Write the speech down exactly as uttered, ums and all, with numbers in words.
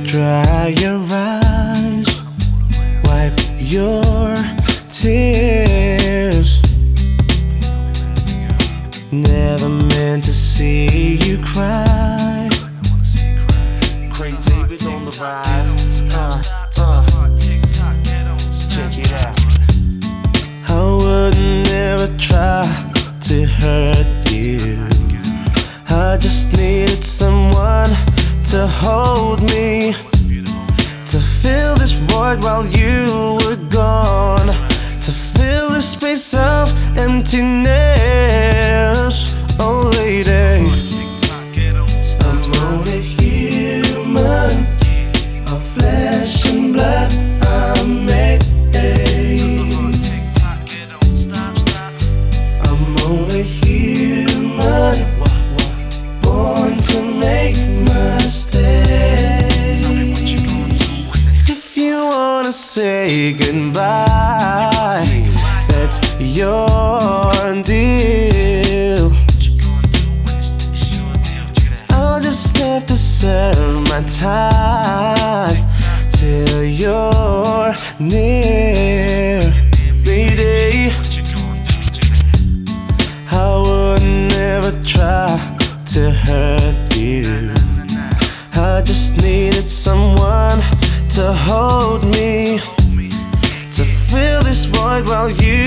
Dry your eyes, wipe your tears. Never meant to see you cry. Craig David on the rise. Uh, uh. Check it out. I would never try to hurt you. I just needed someone to hold me, to fill this void while you were gone, to fill this space of emptiness. Oh lady, I'm only human, of flesh and blood I'm made. I'm only human, born to make mistakes. If you wanna say goodbye, that's your deal. I'll just have to serve my time till you're near, baby. I would never try to hurt you. I just needed someone to hold me, to fill this void while you